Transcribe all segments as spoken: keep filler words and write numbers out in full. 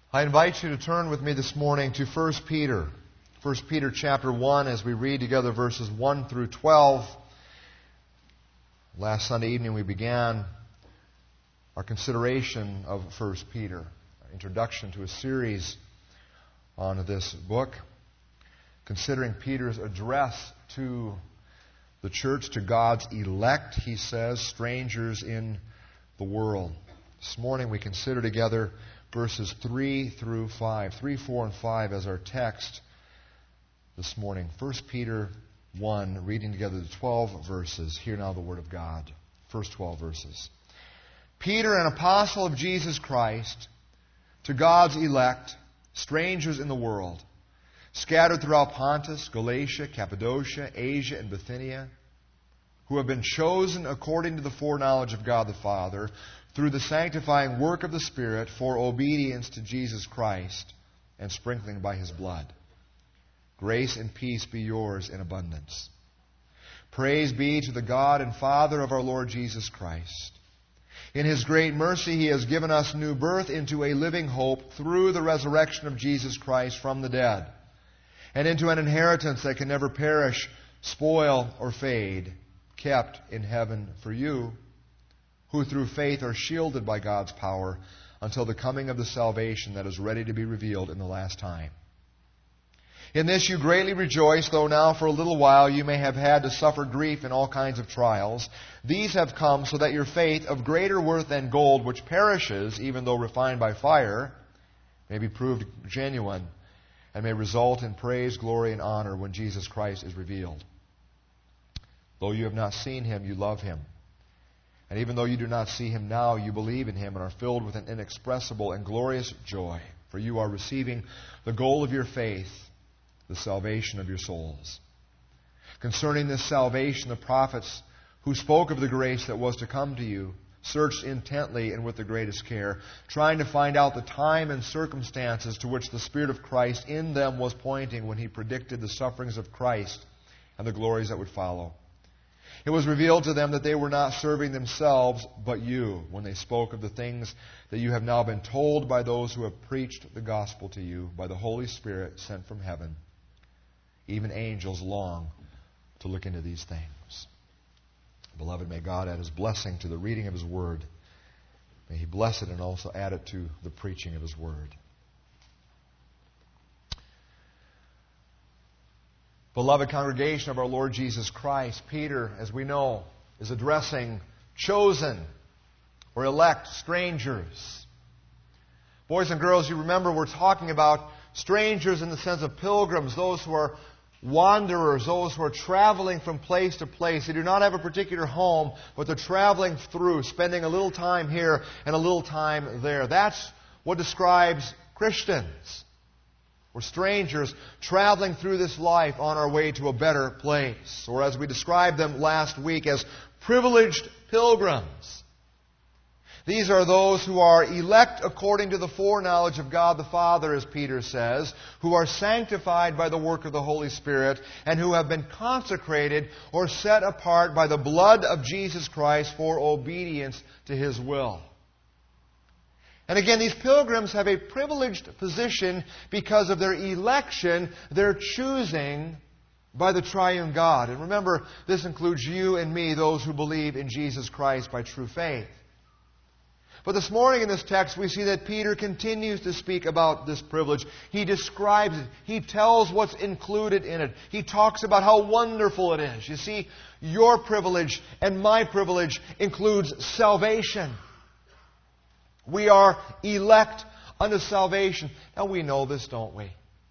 I invite you to turn with me this morning to First Peter. First Peter chapter one as we read together verses one through twelve. Last Sunday evening we began our consideration of First Peter, our introduction to a series on this book, considering Peter's address to the church, to God's elect, he says, strangers in the world. This morning we consider together verses three through five. three, four, and five as our text this morning. First Peter one, reading together the twelve verses. Hear now the Word of God. First twelve verses. Peter, an apostle of Jesus Christ, to God's elect, strangers in the world, scattered throughout Pontus, Galatia, Cappadocia, Asia, and Bithynia, who have been chosen according to the foreknowledge of God the Father, through the sanctifying work of the Spirit, for obedience to Jesus Christ and sprinkling by His blood. Grace and peace be yours in abundance. Praise be to the God and Father of our Lord Jesus Christ. In His great mercy He has given us new birth into a living hope through the resurrection of Jesus Christ from the dead, and into an inheritance that can never perish, spoil, or fade, kept in heaven for you, who through faith are shielded by God's power until the coming of the salvation that is ready to be revealed in the last time. In this you greatly rejoice, though now for a little while you may have had to suffer grief in all kinds of trials. These have come so that your faith, of greater worth than gold, which perishes, even though refined by fire, may be proved genuine, and may result in praise, glory, and honor when Jesus Christ is revealed. Though you have not seen Him, you love Him. And even though you do not see Him now, you believe in Him and are filled with an inexpressible and glorious joy, for you are receiving the goal of your faith, the salvation of your souls. Concerning this salvation, the prophets who spoke of the grace that was to come to you searched intently and with the greatest care, trying to find out the time and circumstances to which the Spirit of Christ in them was pointing when He predicted the sufferings of Christ and the glories that would follow. It was revealed to them that they were not serving themselves, but you, when they spoke of the things that you have now been told by those who have preached the gospel to you by the Holy Spirit sent from heaven. Even angels long to look into these things. Beloved, may God add His blessing to the reading of His Word. May He bless it and also add it to the preaching of His Word. Beloved congregation of our Lord Jesus Christ, Peter, as we know, is addressing chosen or elect strangers. Boys and girls, you remember we're talking about strangers in the sense of pilgrims, those who are wanderers, those who are traveling from place to place. They do not have a particular home, but they're traveling through, spending a little time here and a little time there. That's what describes Christians. We're strangers traveling through this life on our way to a better place. Or as we described them last week, as privileged pilgrims. These are those who are elect according to the foreknowledge of God the Father, as Peter says, who are sanctified by the work of the Holy Spirit, and who have been consecrated or set apart by the blood of Jesus Christ for obedience to His will. And again, these pilgrims have a privileged position because of their election, their choosing by the triune God. And remember, this includes you and me, those who believe in Jesus Christ by true faith. But this morning in this text, we see that Peter continues to speak about this privilege. He describes it. He tells what's included in it. He talks about how wonderful it is. You see, your privilege and my privilege includes salvation. We are elect unto salvation. Now we know this, don't we?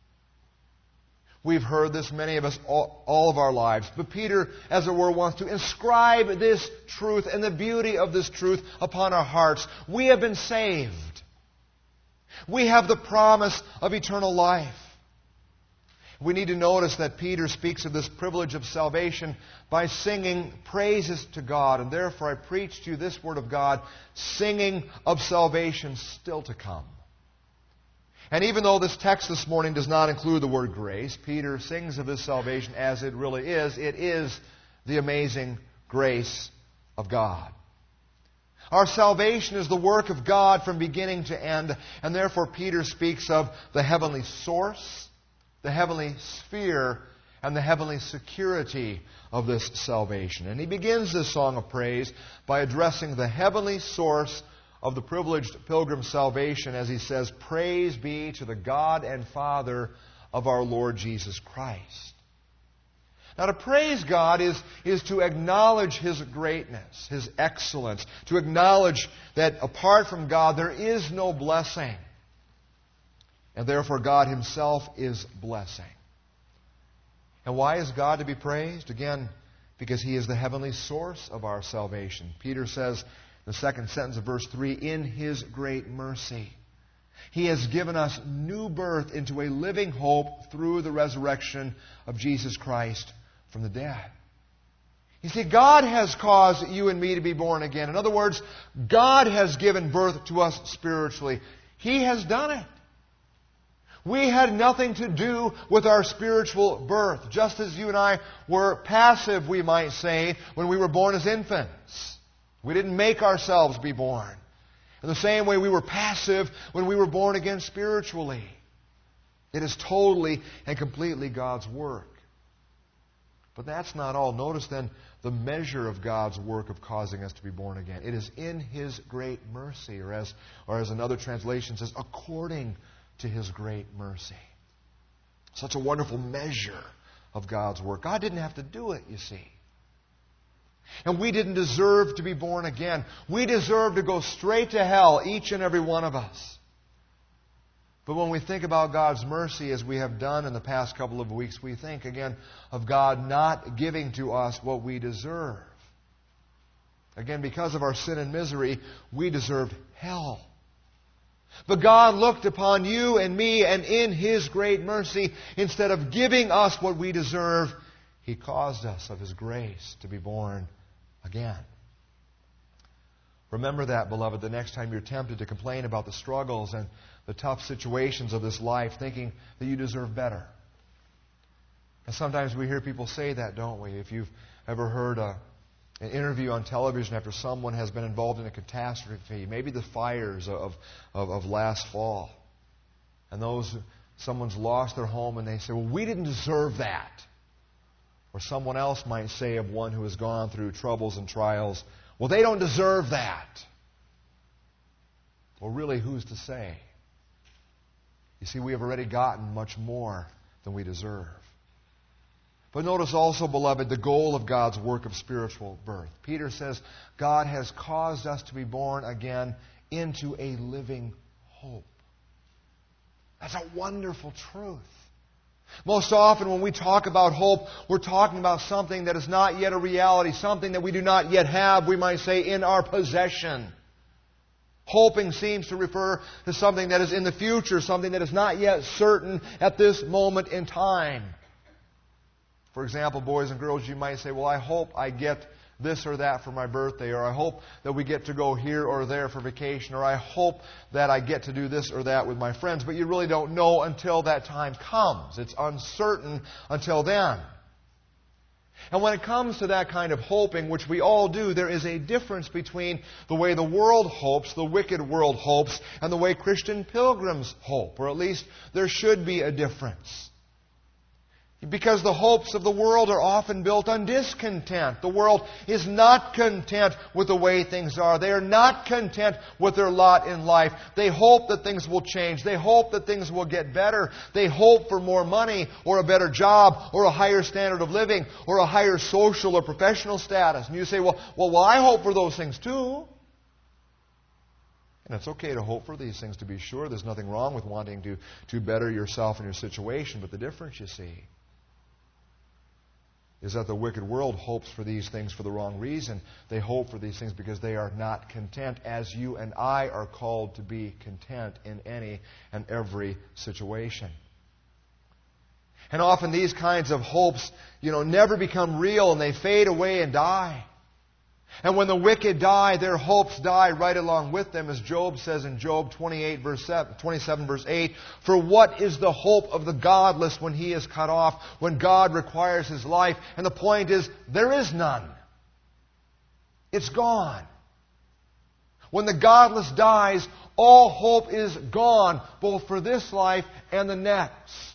We've heard this, many of us, all, all of our lives. But Peter, as it were, wants to inscribe this truth and the beauty of this truth upon our hearts. We have been saved. We have the promise of eternal life. We need to notice that Peter speaks of this privilege of salvation by singing praises to God. And therefore I preach to you this word of God, singing of salvation still to come. And even though this text this morning does not include the word grace, Peter sings of this salvation as it really is. It is the amazing grace of God. Our salvation is the work of God from beginning to end, and therefore Peter speaks of the heavenly source, the heavenly sphere, and the heavenly security of this salvation. And he begins this song of praise by addressing the heavenly source of the privileged pilgrim's salvation as he says, "Praise be to the God and Father of our Lord Jesus Christ." Now, to praise God is, is to acknowledge His greatness, His excellence, to acknowledge that apart from God there is no blessing, and therefore God Himself is blessing. And why is God to be praised? Again, because He is the heavenly source of our salvation. Peter says in the second sentence of verse three, "In His great mercy, He has given us new birth into a living hope through the resurrection of Jesus Christ from the dead." You see, God has caused you and me to be born again. In other words, God has given birth to us spiritually. He has done it. We had nothing to do with our spiritual birth, just as you and I were passive, we might say, when we were born as infants. We didn't make ourselves be born. In the same way, we were passive when we were born again spiritually. It is totally and completely God's work. But that's not all. Notice then the measure of God's work of causing us to be born again. It is in His great mercy, or as, or as another translation says, according to His great mercy. Such a wonderful measure of God's work. God didn't have to do it, you see. And we didn't deserve to be born again. We deserve to go straight to hell, each and every one of us. But when we think about God's mercy, as we have done in the past couple of weeks, we think again of God not giving to us what we deserve. Again, because of our sin and misery, we deserved hell. But God looked upon you and me, and in His great mercy, instead of giving us what we deserve, He caused us of His grace to be born again. Remember that, beloved, the next time you're tempted to complain about the struggles and the tough situations of this life, thinking that you deserve better. And sometimes we hear people say that, don't we? If you've ever heard a An interview on television after someone has been involved in a catastrophe, maybe the fires of, of, of last fall, and those someone's lost their home and they say, well, we didn't deserve that. Or someone else might say of one who has gone through troubles and trials, well, they don't deserve that. Well, really, who's to say? You see, we have already gotten much more than we deserve. But notice also, beloved, the goal of God's work of spiritual birth. Peter says God has caused us to be born again into a living hope. That's a wonderful truth. Most often when we talk about hope, we're talking about something that is not yet a reality, something that we do not yet have, we might say, in our possession. Hoping seems to refer to something that is in the future, something that is not yet certain at this moment in time. For example, boys and girls, you might say, well, I hope I get this or that for my birthday, or I hope that we get to go here or there for vacation, or I hope that I get to do this or that with my friends. But you really don't know until that time comes. It's uncertain until then. And when it comes to that kind of hoping, which we all do, there is a difference between the way the world hopes, the wicked world hopes, and the way Christian pilgrims hope. Or at least there should be a difference. Because the hopes of the world are often built on discontent. The world is not content with the way things are. They are not content with their lot in life. They hope that things will change. They hope that things will get better. They hope for more money or a better job or a higher standard of living or a higher social or professional status. And you say, well, well, well I hope for those things too. And it's okay to hope for these things, to be sure. There's nothing wrong with wanting to, to better yourself and your situation. But the difference, you see, is that the wicked world hopes for these things for the wrong reason. They hope for these things because they are not content, as you and I are called to be content in any and every situation. And often these kinds of hopes, you know, never become real, and they fade away and die. And when the wicked die, their hopes die right along with them, as Job says in Job twenty-eight, verse seven, twenty-seven, verse eight. For what is the hope of the godless when he is cut off, when God requires his life? And the point is, there is none. It's gone. When the godless dies, all hope is gone, both for this life and the next.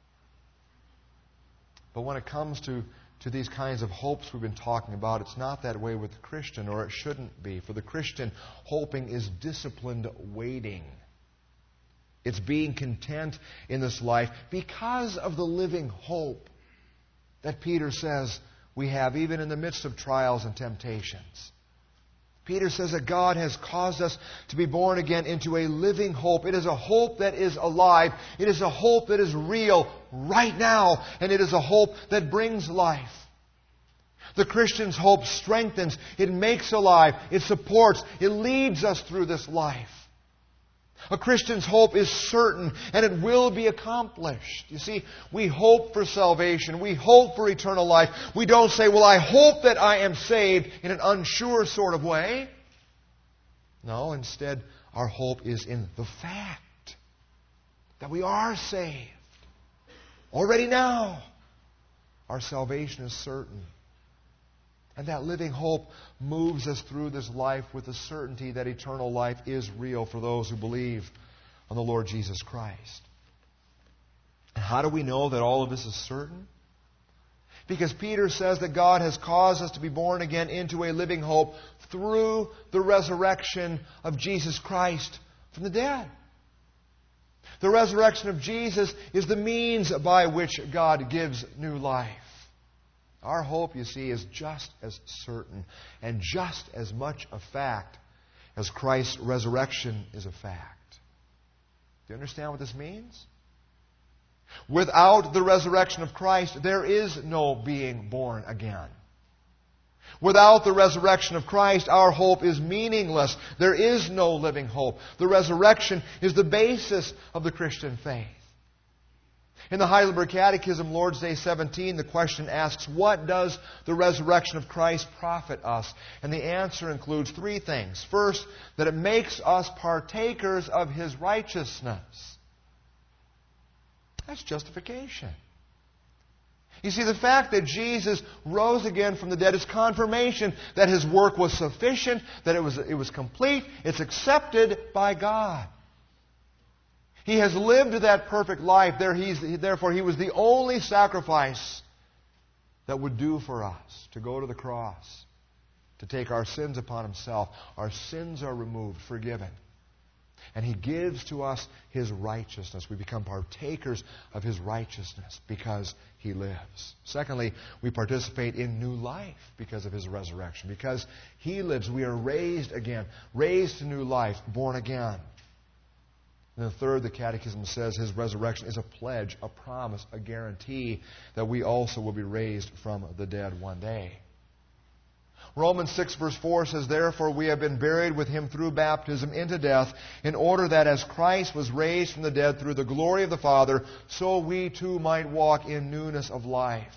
But when it comes to, to these kinds of hopes we've been talking about, it's not that way with the Christian, or it shouldn't be. For the Christian, hoping is disciplined waiting. It's being content in this life because of the living hope that Peter says we have even in the midst of trials and temptations. Peter says that God has caused us to be born again into a living hope. It is a hope that is alive. It is a hope that is real right now. And it is a hope that brings life. The Christian's hope strengthens. It makes alive. It supports. It leads us through this life. A Christian's hope is certain, and it will be accomplished. You see, we hope for salvation. We hope for eternal life. We don't say, well, I hope that I am saved in an unsure sort of way. No, instead, our hope is in the fact that we are saved. Already now, our salvation is certain. And that living hope moves us through this life with the certainty that eternal life is real for those who believe on the Lord Jesus Christ. And how do we know that all of this is certain? Because Peter says that God has caused us to be born again into a living hope through the resurrection of Jesus Christ from the dead. The resurrection of Jesus is the means by which God gives new life. Our hope, you see, is just as certain and just as much a fact as Christ's resurrection is a fact. Do you understand what this means? Without the resurrection of Christ, there is no being born again. Without the resurrection of Christ, our hope is meaningless. There is no living hope. The resurrection is the basis of the Christian faith. In the Heidelberg Catechism, Lord's Day seventeen, the question asks, what does the resurrection of Christ profit us? And the answer includes three things. First, that it makes us partakers of His righteousness. That's justification. You see, the fact that Jesus rose again from the dead is confirmation that His work was sufficient, that it was, it was complete, it's accepted by God. He has lived that perfect life. Therefore, He was the only sacrifice that would do for us to go to the cross, to take our sins upon Himself. Our sins are removed, forgiven. And He gives to us His righteousness. We become partakers of His righteousness because He lives. Secondly, we participate in new life because of His resurrection. Because He lives, we are raised again, raised to new life, born again. And the third, the Catechism says His resurrection is a pledge, a promise, a guarantee that we also will be raised from the dead one day. Romans six verse four says, therefore we have been buried with Him through baptism into death, in order that as Christ was raised from the dead through the glory of the Father, so we too might walk in newness of life.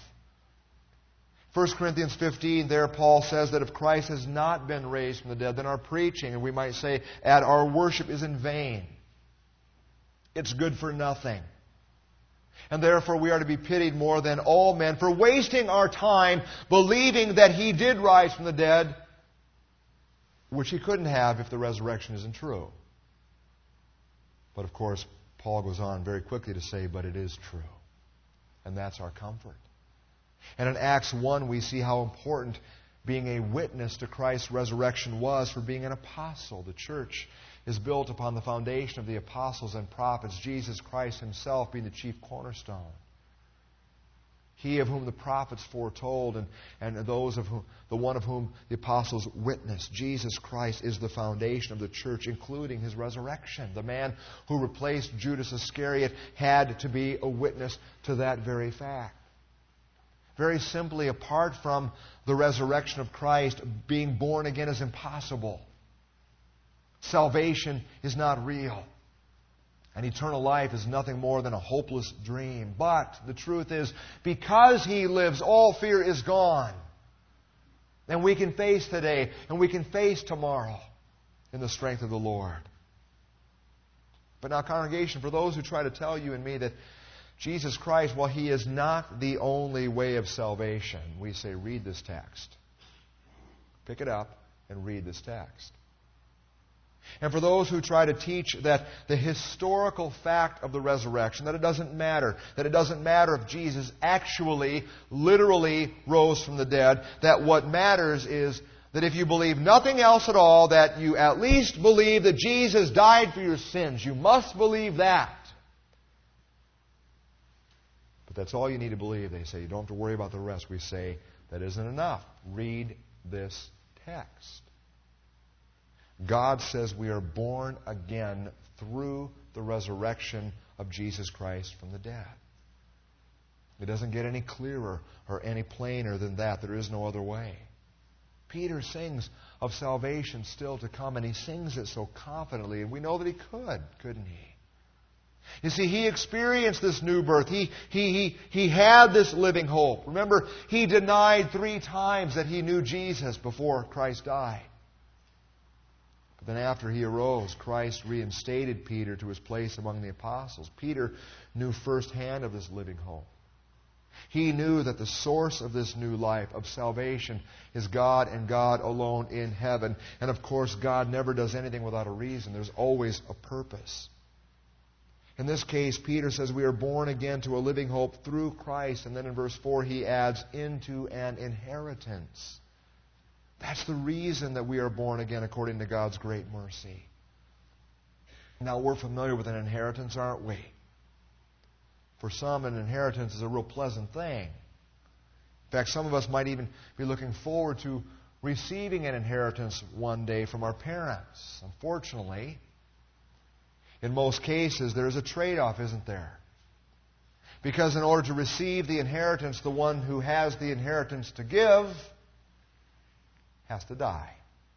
First Corinthians fifteen, there Paul says that if Christ has not been raised from the dead, then our preaching, and we might say, and our worship is in vain. It's good for nothing. And therefore we are to be pitied more than all men for wasting our time believing that He did rise from the dead, which He couldn't have if the resurrection isn't true. But of course, Paul goes on very quickly to say, but it is true. And that's our comfort. And in Acts one, we see how important being a witness to Christ's resurrection was for being an apostle. The church is built upon the foundation of the apostles and prophets, Jesus Christ Himself being the chief cornerstone. He of whom the prophets foretold, and, and those of whom, the one of whom the apostles witnessed. Jesus Christ is the foundation of the church, including His resurrection. The man who replaced Judas Iscariot had to be a witness to that very fact. Very simply, apart from the resurrection of Christ, being born again is impossible. Salvation is not real. And eternal life is nothing more than a hopeless dream. But the truth is, because He lives, all fear is gone. And we can face today, and we can face tomorrow in the strength of the Lord. But now, congregation, for those who try to tell you and me that Jesus Christ, while He is not the only way of salvation, we say, read this text. Pick it up and read this text. And for those who try to teach that the historical fact of the resurrection, that it doesn't matter, that it doesn't matter if Jesus actually, literally rose from the dead, that what matters is that if you believe nothing else at all, that you at least believe that Jesus died for your sins. You must believe that. But that's all you need to believe, they say. You don't have to worry about the rest. We say, that isn't enough. Read this text. God says we are born again through the resurrection of Jesus Christ from the dead. It doesn't get any clearer or any plainer than that. There is no other way. Peter sings of salvation still to come, and he sings it so confidently, and we know that he could, couldn't he? You see, he experienced this new birth. He, he, he, he had this living hope. Remember, he denied three times that he knew Jesus before Christ died. But then after he arose, Christ reinstated Peter to his place among the apostles. Peter knew firsthand of this living hope. He knew that the source of this new life, of salvation, is God and God alone in heaven. And of course, God never does anything without a reason. There's always a purpose. In this case, Peter says we are born again to a living hope through Christ. And then in verse four, he adds, into an inheritance. That's the reason that we are born again according to God's great mercy. Now, we're familiar with an inheritance, aren't we? For some, an inheritance is a real pleasant thing. In fact, some of us might even be looking forward to receiving an inheritance one day from our parents. Unfortunately, in most cases, there is a trade-off, isn't there? Because in order to receive the inheritance, the one who has the inheritance to give has to die.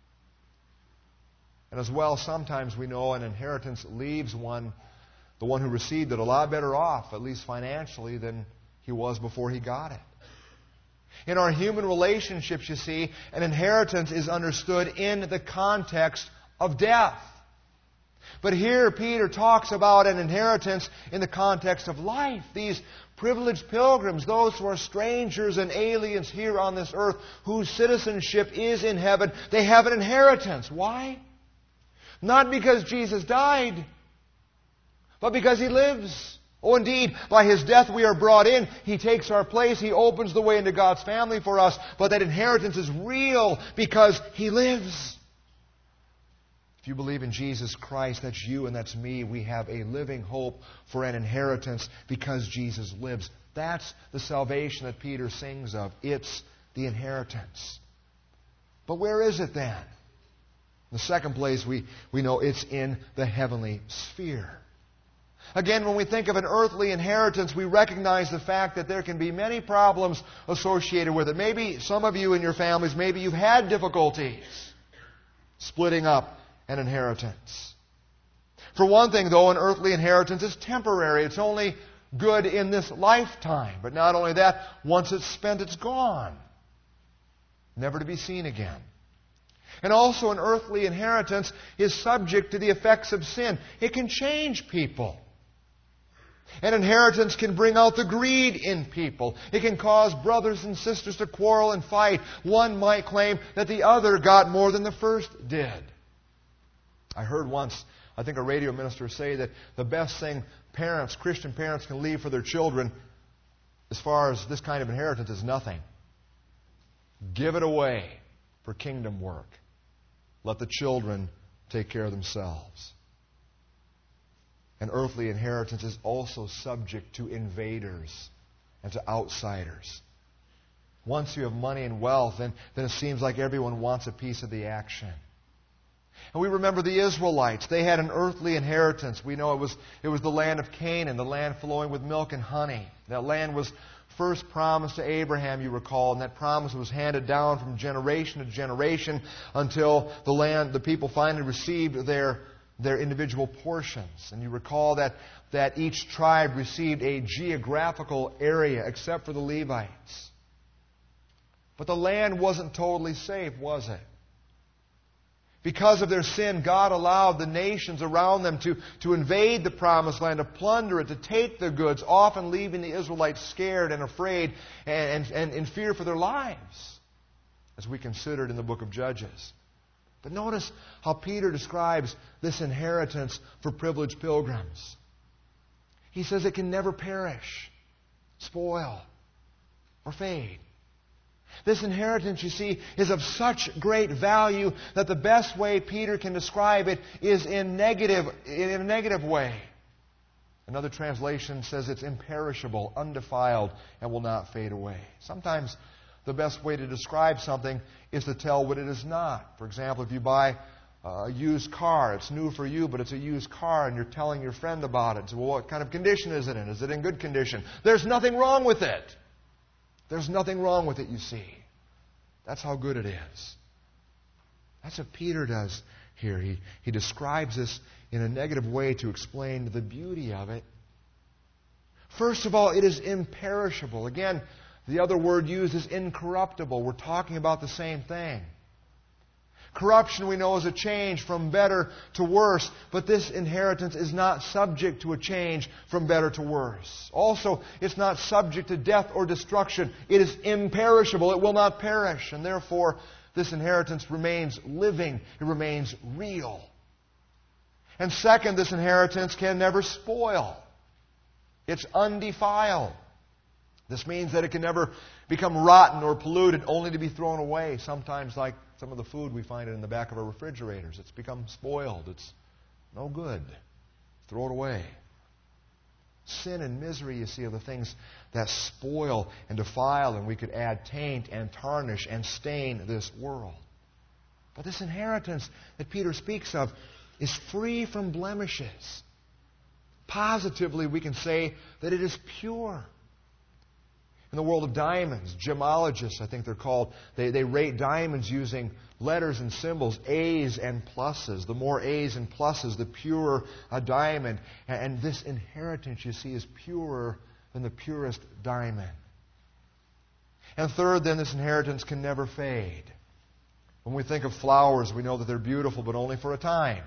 And as well, sometimes we know an inheritance leaves one, the one who received it, a lot better off, at least financially, than he was before he got it. In our human relationships, you see, an inheritance is understood in the context of death. But here Peter talks about an inheritance in the context of life. These privileged pilgrims, those who are strangers and aliens here on this earth, whose citizenship is in heaven, they have an inheritance. Why? Not because Jesus died, but because He lives. Oh, indeed, by His death we are brought in. He takes our place. He opens the way into God's family for us. But that inheritance is real because He lives. If you believe in Jesus Christ, that's you and that's me. We have a living hope for an inheritance because Jesus lives. That's the salvation that Peter sings of. It's the inheritance. But where is it then? In the second place, we, we know it's in the heavenly sphere. Again, when we think of an earthly inheritance, we recognize the fact that there can be many problems associated with it. Maybe some of you in your families, maybe you've had difficulties splitting up an inheritance. For one thing, though, an earthly inheritance is temporary. It's only good in this lifetime. But not only that, once it's spent, it's gone. Never to be seen again. And also, an earthly inheritance is subject to the effects of sin. It can change people. An inheritance can bring out the greed in people. It can cause brothers and sisters to quarrel and fight. One might claim that the other got more than the first did. I heard once, I think a radio minister say that the best thing parents, Christian parents, can leave for their children as far as this kind of inheritance is nothing. Give it away for kingdom work. Let the children take care of themselves. An earthly inheritance is also subject to invaders and to outsiders. Once you have money and wealth, then, then it seems like everyone wants a piece of the action. And we remember the Israelites. They had an earthly inheritance. We know it was, it was the land of Canaan, the land flowing with milk and honey. That land was first promised to Abraham, you recall, and that promise was handed down from generation to generation until the land, the people finally received their, their individual portions. And you recall that, that each tribe received a geographical area except for the Levites. But the land wasn't totally safe, was it? Because of their sin, God allowed the nations around them to, to invade the promised land, to plunder it, to take the goods, often leaving the Israelites scared and afraid and, and, and in fear for their lives, as we considered in the book of Judges. But notice how Peter describes this inheritance for privileged pilgrims. He says it can never perish, spoil, or fade. This inheritance, you see, is of such great value that the best way Peter can describe it is in negative, in a negative way. Another translation says it's imperishable, undefiled, and will not fade away. Sometimes the best way to describe something is to tell what it is not. For example, if you buy a used car, it's new for you, but it's a used car, and you're telling your friend about it. So, well, what kind of condition is it in? Is it in good condition? There's nothing wrong with it. There's nothing wrong with it, you see. That's how good it is. That's what Peter does here. He, he describes this in a negative way to explain the beauty of it. First of all, it is imperishable. Again, the other word used is incorruptible. We're talking about the same thing. Corruption, we know, is a change from better to worse, but this inheritance is not subject to a change from better to worse. Also, it's not subject to death or destruction. It is imperishable. It will not perish, and therefore, this inheritance remains living. It remains real. And second, this inheritance can never spoil. It's undefiled. This means that it can never become rotten or polluted, only to be thrown away. Sometimes, like some of the food we find in the back of our refrigerators, it's become spoiled. It's no good. Throw it away. Sin and misery, you see, are the things that spoil and defile, and we could add taint and tarnish and stain this world. But this inheritance that Peter speaks of is free from blemishes. Positively, we can say that it is pure. In the world of diamonds, gemologists, I think they're called, they, they rate diamonds using letters and symbols, A's and pluses. The more A's and pluses, the purer a diamond. And, and this inheritance, you see, is purer than the purest diamond. And third, then, this inheritance can never fade. When we think of flowers, we know that they're beautiful, but only for a time.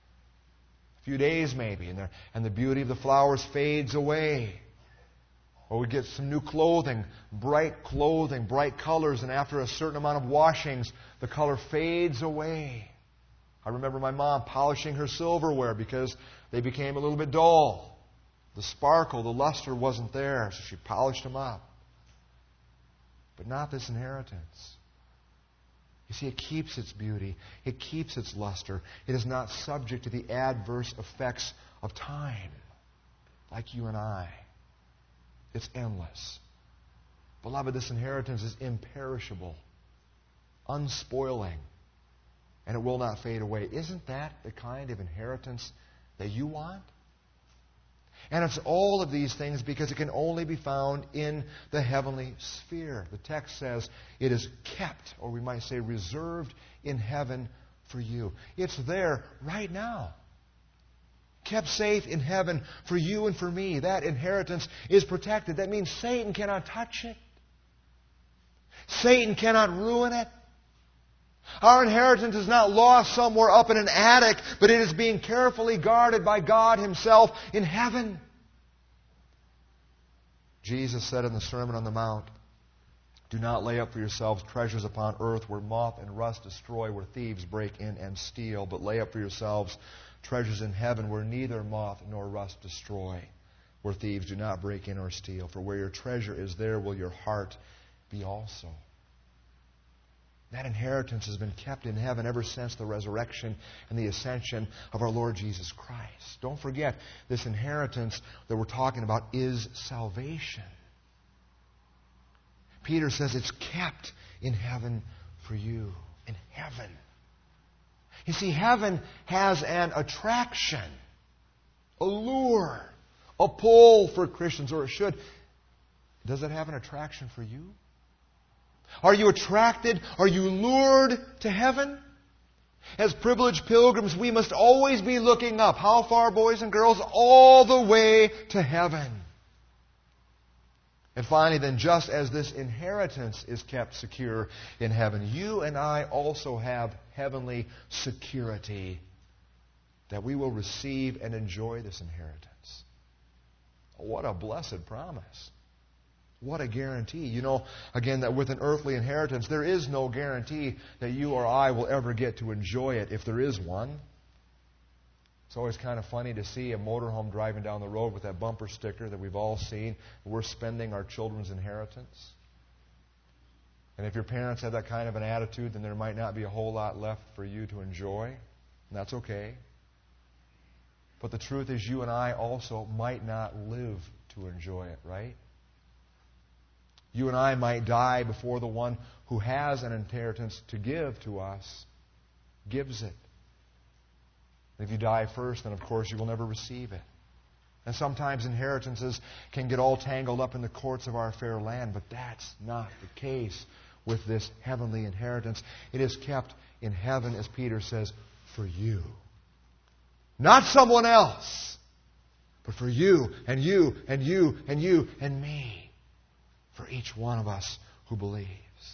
A few days, maybe, and, and the beauty of the flowers fades away. Or we get some new clothing, bright clothing, bright colors, and after a certain amount of washings, the color fades away. I remember my mom polishing her silverware because they became a little bit dull. The sparkle, the luster wasn't there, so she polished them up. But not this inheritance. You see, it keeps its beauty. It keeps its luster. It is not subject to the adverse effects of time, like you and I. It's endless. Beloved, this inheritance is imperishable, unspoiling, and it will not fade away. Isn't that the kind of inheritance that you want? And it's all of these things because it can only be found in the heavenly sphere. The text says it is kept, or we might say reserved in heaven for you. It's there right now. Kept safe in heaven for you and for me. That inheritance is protected. That means Satan cannot touch it. Satan cannot ruin it. Our inheritance is not lost somewhere up in an attic, but it is being carefully guarded by God Himself in heaven. Jesus said in the Sermon on the Mount, "Do not lay up for yourselves treasures upon earth where moth and rust destroy, where thieves break in and steal, but lay up for yourselves treasures in heaven where neither moth nor rust destroy, where thieves do not break in or steal. For where your treasure is, there will your heart be also." That inheritance has been kept in heaven ever since the resurrection and the ascension of our Lord Jesus Christ. Don't forget, this inheritance that we're talking about is salvation. Peter says it's kept in heaven for you. In heaven. You see, heaven has an attraction, a lure, a pull for Christians, or it should. Does it have an attraction for you? Are you attracted? Are you lured to heaven? As privileged pilgrims, we must always be looking up. How far, boys and girls? All the way to heaven. And finally, then, just as this inheritance is kept secure in heaven, you and I also have heavenly security that we will receive and enjoy this inheritance. What a blessed promise. What a guarantee. You know, again, that with an earthly inheritance, there is no guarantee that you or I will ever get to enjoy it if there is one. It's always kind of funny to see a motorhome driving down the road with that bumper sticker that we've all seen. We're spending our children's inheritance. And if your parents have that kind of an attitude, then there might not be a whole lot left for you to enjoy. And that's okay. But the truth is, you and I also might not live to enjoy it, right? You and I might die before the one who has an inheritance to give to us gives it. And if you die first, then of course you will never receive it. And sometimes inheritances can get all tangled up in the courts of our fair land, but that's not the case with this heavenly inheritance. It is kept in heaven, as Peter says, for you. Not someone else, but for you and you and you and you and me. For each one of us who believes.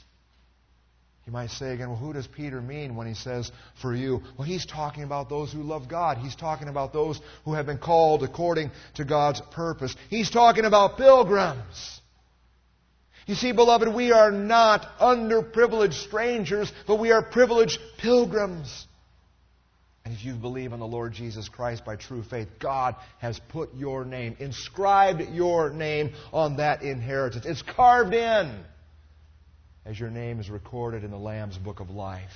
You might say again, well, who does Peter mean when he says, for you? Well, he's talking about those who love God. He's talking about those who have been called according to God's purpose. He's talking about pilgrims. You see, beloved, we are not underprivileged strangers, but we are privileged pilgrims. And if you believe in the Lord Jesus Christ by true faith, God has put your name, inscribed your name on that inheritance. It's carved in as your name is recorded in the Lamb's Book of Life.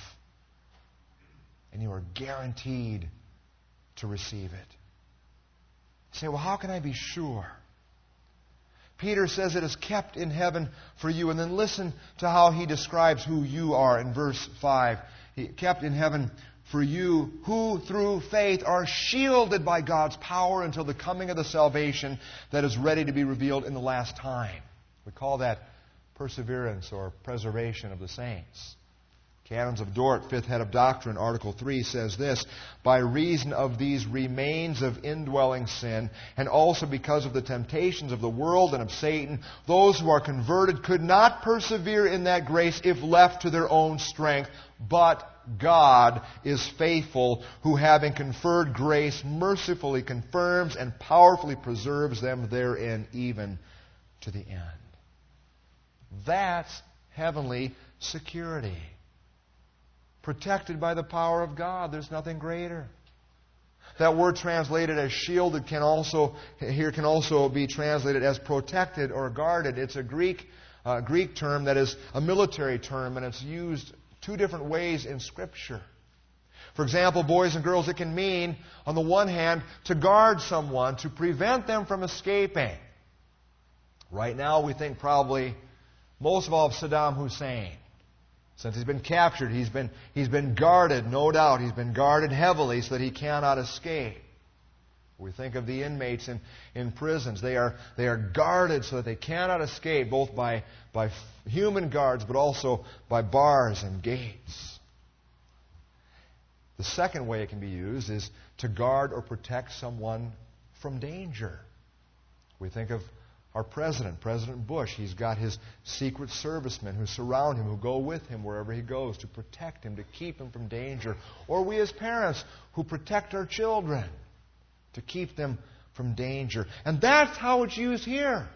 And you are guaranteed to receive it. You say, well, how can I be sure? Peter says it is kept in heaven for you. And then listen to how he describes who you are in verse five. He kept in heaven for you, who through faith are shielded by God's power until the coming of the salvation that is ready to be revealed in the last time. We call that perseverance or preservation of the saints. Canons of Dort, fifth head of doctrine, Article three says this, by reason of these remains of indwelling sin, and also because of the temptations of the world and of Satan, those who are converted could not persevere in that grace if left to their own strength, but God is faithful, who having conferred grace mercifully confirms and powerfully preserves them therein even to the end. That's heavenly security. Protected by the power of God. There's nothing greater. That word translated as shielded can also here can also be translated as protected or guarded. It's a Greek uh, Greek term that is a military term, and it's used two different ways in Scripture. For example, boys and girls, it can mean, on the one hand, to guard someone, to prevent them from escaping. Right now, we think probably most of all of Saddam Hussein. Since he's been captured, he's been, he's been guarded, no doubt. He's been guarded heavily so that he cannot escape. We think of the inmates in, in prisons. They are, they are guarded so that they cannot escape, both by, by human guards, but also by bars and gates. The second way it can be used is to guard or protect someone from danger. We think of our president, President Bush. He's got his secret servicemen who surround him, who go with him wherever he goes to protect him, to keep him from danger. Or we as parents who protect our children to keep them from danger. And that's how it's used here.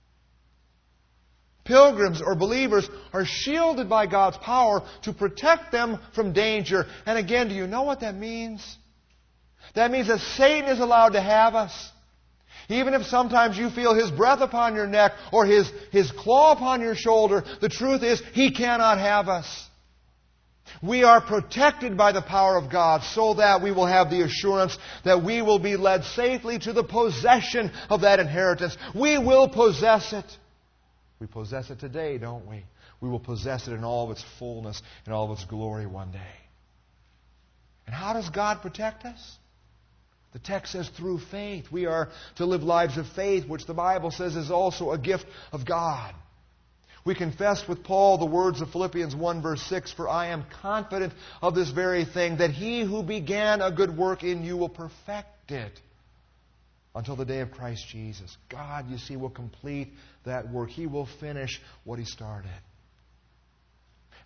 Pilgrims or believers are shielded by God's power to protect them from danger. And again, do you know what that means? That means that Satan is allowed to have us. Even if sometimes you feel his breath upon your neck or his, his claw upon your shoulder, the truth is he cannot have us. We are protected by the power of God so that we will have the assurance that we will be led safely to the possession of that inheritance. We will possess it. We possess it today, don't we? We will possess it in all of its fullness, in all of its glory one day. And how does God protect us? The text says through faith. We are to live lives of faith, which the Bible says is also a gift of God. We confess with Paul the words of Philippians one verse six, for I am confident of this very thing, that he who began a good work in you will perfect it until the day of Christ Jesus. God, you see, will complete that work. He will finish what he started.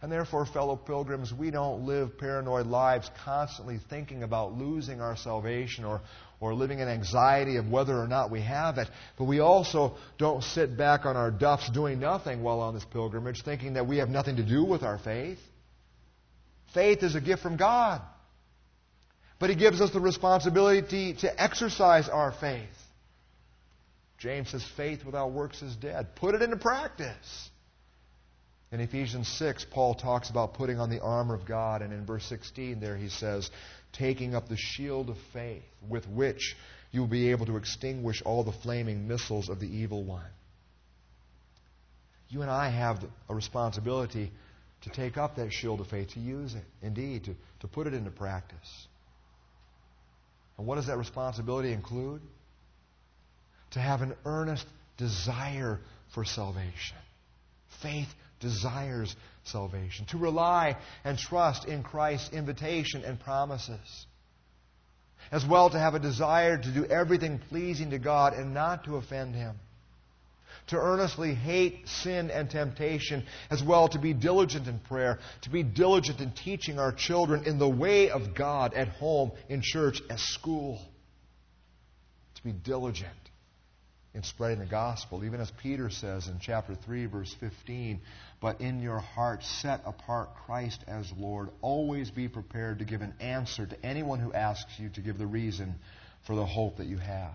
And therefore, fellow pilgrims, we don't live paranoid lives constantly thinking about losing our salvation or, or living in anxiety of whether or not we have it. But we also don't sit back on our duffs doing nothing while on this pilgrimage, thinking that we have nothing to do with our faith. Faith is a gift from God. But He gives us the responsibility to exercise our faith. James says faith without works is dead. Put it into practice. In Ephesians six, Paul talks about putting on the armor of God. And in verse sixteen there he says, taking up the shield of faith, with which you will be able to extinguish all the flaming missiles of the evil one. You and I have a responsibility to take up that shield of faith, to use it, indeed, to, to put it into practice. And what does that responsibility include? To have an earnest desire for salvation. Faith desires salvation. To rely and trust in Christ's invitation and promises. As well, to have a desire to do everything pleasing to God and not to offend Him. To earnestly hate sin and temptation, as well to be diligent in prayer, to be diligent in teaching our children in the way of God at home, in church, at school. To be diligent in spreading the gospel, even as Peter says in chapter three, verse fifteen, but in your heart set apart Christ as Lord. Always be prepared to give an answer to anyone who asks you to give the reason for the hope that you have.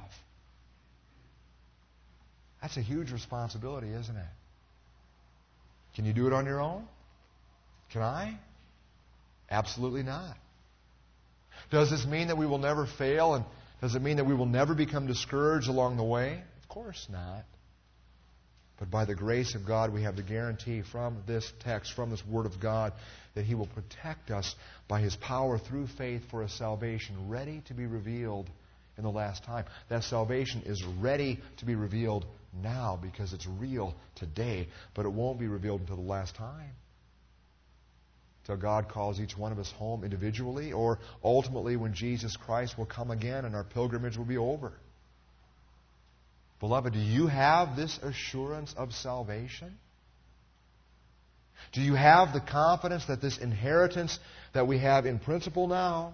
That's a huge responsibility, isn't it? Can you do it on your own? Can I? Absolutely not. Does this mean that we will never fail? And does it mean that we will never become discouraged along the way? Of course not. But by the grace of God, we have the guarantee from this text, from this Word of God, that He will protect us by His power through faith for a salvation ready to be revealed in the last time. That salvation is ready to be revealed now because it's real today, but it won't be revealed until the last time. Till God calls each one of us home individually, or ultimately when Jesus Christ will come again and our pilgrimage will be over. Beloved, do you have this assurance of salvation? Do you have the confidence that this inheritance that we have in principle now,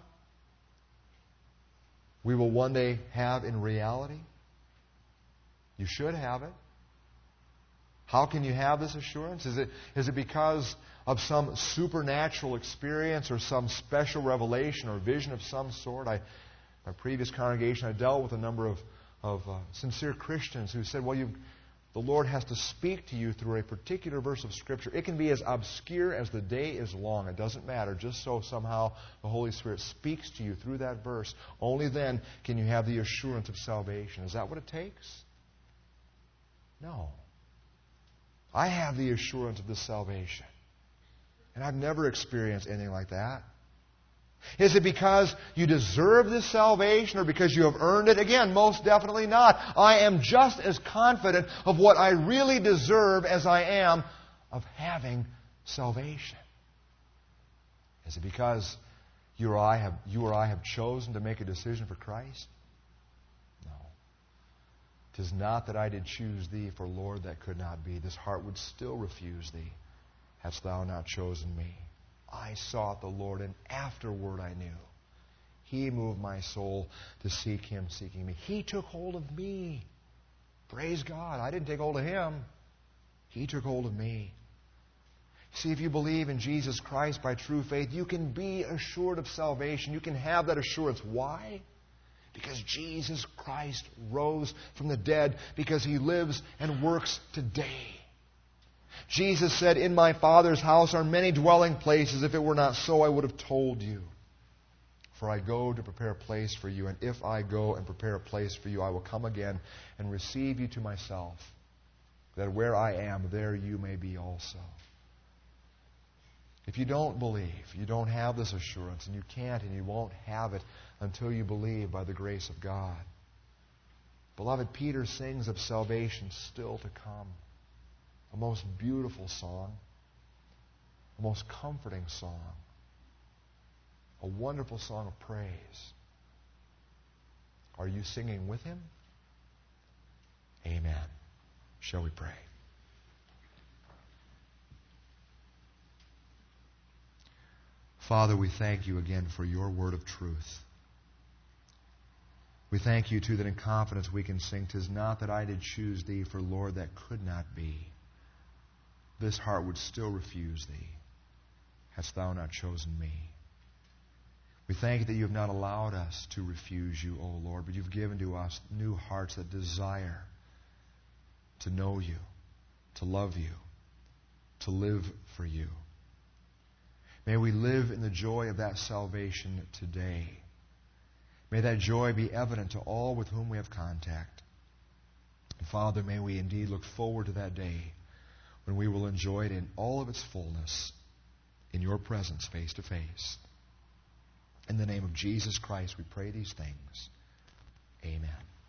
we will one day have in reality? You should have it. How can you have this assurance? Is it, is it because of some supernatural experience or some special revelation or vision of some sort? I, my previous congregation, I dealt with a number of, of uh, sincere Christians who said, well, you, the Lord has to speak to you through a particular verse of Scripture. It can be as obscure as the day is long. It doesn't matter. Just so somehow the Holy Spirit speaks to you through that verse. Only then can you have the assurance of salvation. Is that what it takes? No. I have the assurance of this salvation. And I've never experienced anything like that. Is it because you deserve this salvation or because you have earned it? Again, most definitely not. I am just as confident of what I really deserve as I am of having salvation. Is it because you or I have, you or I have chosen to make a decision for Christ? No. 'Tis not that I did choose thee, for Lord, that could not be. This heart would still refuse thee, hadst thou not chosen me. I sought the Lord, and afterward I knew. He moved my soul to seek Him, seeking me. He took hold of me. Praise God. I didn't take hold of Him. He took hold of me. See, if you believe in Jesus Christ by true faith, you can be assured of salvation. You can have that assurance. Why? Because Jesus Christ rose from the dead, because He lives and works today. Jesus said, in my Father's house are many dwelling places. If it were not so, I would have told you. For I go to prepare a place for you. And if I go and prepare a place for you, I will come again and receive you to myself, that where I am, there you may be also. If you don't believe, you don't have this assurance, and you can't and you won't have it until you believe by the grace of God. Beloved, Peter sings of salvation still to come. A most beautiful song, a most comforting song, a wonderful song of praise. Are you singing with him? Amen. Shall we pray? Father, we thank you again for your word of truth. We thank you, too, that in confidence we can sing, "'Tis not that I did choose thee, for, Lord, that could not be. This heart would still refuse thee, hadst thou not chosen me." We thank you that you have not allowed us to refuse you, O Lord, but you've given to us new hearts that desire to know you, to love you, to live for you. May we live in the joy of that salvation today. May that joy be evident to all with whom we have contact. And Father, may we indeed look forward to that day when we will enjoy it in all of its fullness in your presence face to face. In the name of Jesus Christ, we pray these things. Amen.